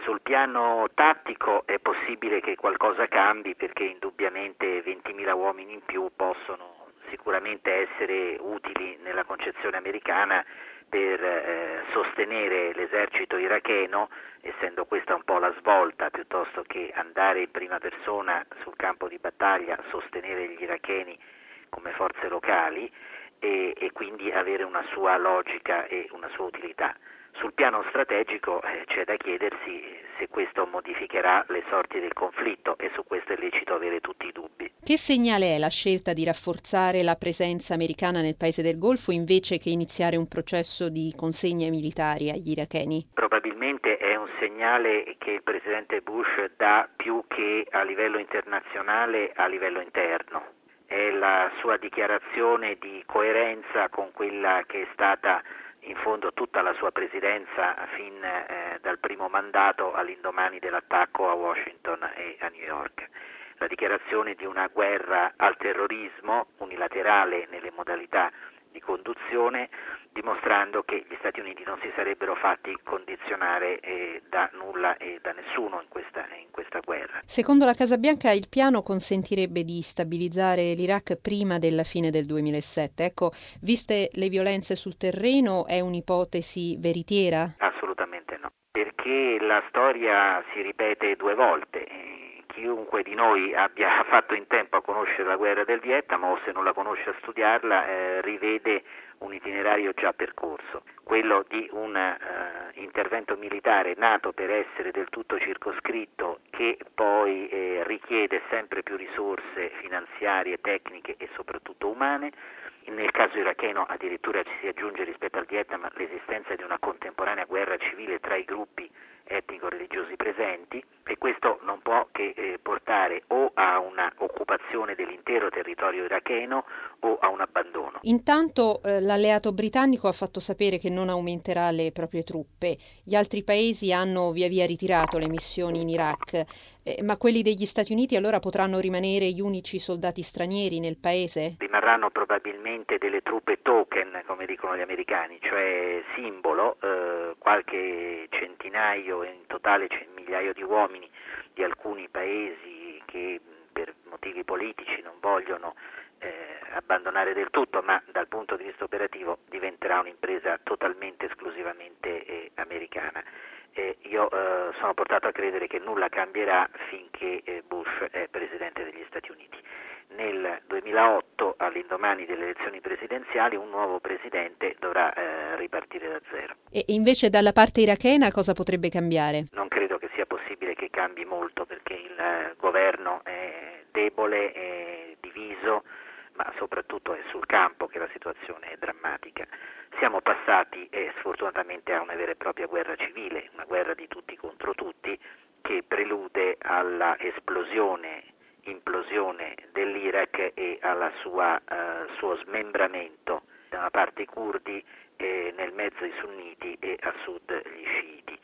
Sul piano tattico è possibile che qualcosa cambi perché indubbiamente 20.000 uomini in più possono sicuramente essere utili nella concezione americana per sostenere l'esercito iracheno, essendo questa un po' la svolta, piuttosto che andare in prima persona sul campo di battaglia, sostenere gli iracheni come forze locali e quindi avere una sua logica e una sua utilità. Sul piano strategico c'è da chiedersi se questo modificherà le sorti del conflitto e su questo è lecito avere tutti i dubbi. Che segnale è la scelta di rafforzare la presenza americana nel paese del Golfo invece che iniziare un processo di consegne militari agli iracheni? Probabilmente è un segnale che il presidente Bush dà più che a livello internazionale, a livello interno. È la sua dichiarazione di coerenza con quella che è stata in fondo tutta la sua presidenza fin dal primo mandato all'indomani dell'attacco a Washington e a New York. La dichiarazione di una guerra al terrorismo unilaterale nelle modalità di conduzione, dimostrando che gli Stati Uniti non si sarebbero fatti condizionare da nulla e da nessuno in questa guerra. Secondo la Casa Bianca il piano consentirebbe di stabilizzare l'Iraq prima della fine del 2007. Ecco, viste le violenze sul terreno, è un'ipotesi veritiera? Assolutamente no, perché la storia si ripete due volte. Chiunque di noi abbia fatto in tempo a conoscere la guerra del Vietnam o se non la conosce a studiarla rivede un itinerario già percorso, quello di un intervento militare nato per essere del tutto circoscritto che poi richiede sempre più risorse finanziarie, tecniche e soprattutto umane. Nel caso iracheno addirittura ci si aggiunge rispetto al Vietnam l'esistenza di una contemporanea guerra civile tra i gruppi etnico-religiosi presenti e questo non può che portare o a una occupazione dell'intero territorio iracheno o a un abbandono. Intanto l'alleato britannico ha fatto sapere che non aumenterà le proprie truppe. Gli altri paesi hanno via via ritirato le missioni in Iraq, ma quelli degli Stati Uniti allora potranno rimanere gli unici soldati stranieri nel paese? Rimarranno probabilmente delle truppe token, come dicono gli americani, cioè simbolo, qualche centinaio e in totale migliaio di uomini di alcuni paesi che per motivi politici non vogliono abbandonare del tutto, ma dal punto di vista operativo diventerà un'impresa totalmente esclusivamente americana. Io sono portato a credere che nulla cambierà finché Bush è presidente degli Stati Uniti. Nel 2008, all'indomani delle elezioni presidenziali, un nuovo presidente dovrà ripartire da zero. E invece dalla parte irachena cosa potrebbe cambiare? Non credo che sia possibile che cambi molto perché il governo è debole, è diviso, ma soprattutto è sul campo che la situazione è drammatica. Siamo passati sfortunatamente a una vera e propria guerra civile, una guerra di tutti contro tutti che prelude alla implosione dell'Iraq e alla suo smembramento, da una parte i curdi, nel mezzo i sunniti e a sud